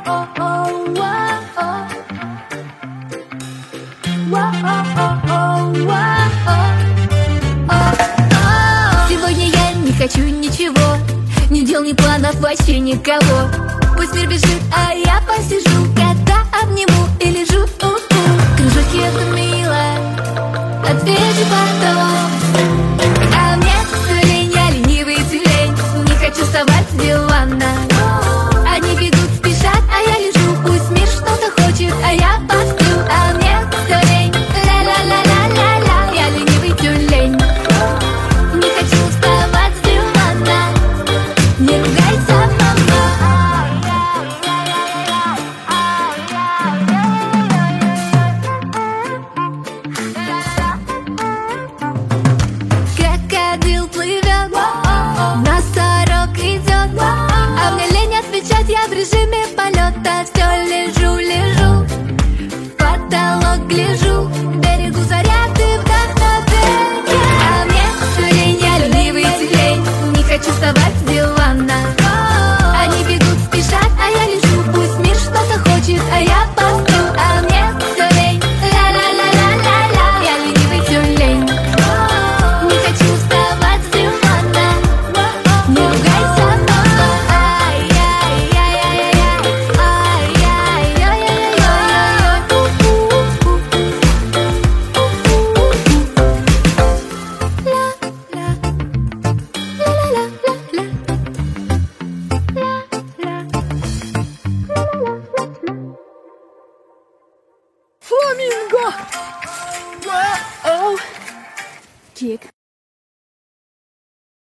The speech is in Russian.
Сегодня я не хочу ничего, ни дел, ни планов, вообще никого. Пусть мир бежит, а я посижу, кота обниму и лежу. Кружочки, это мило, отвечу потом.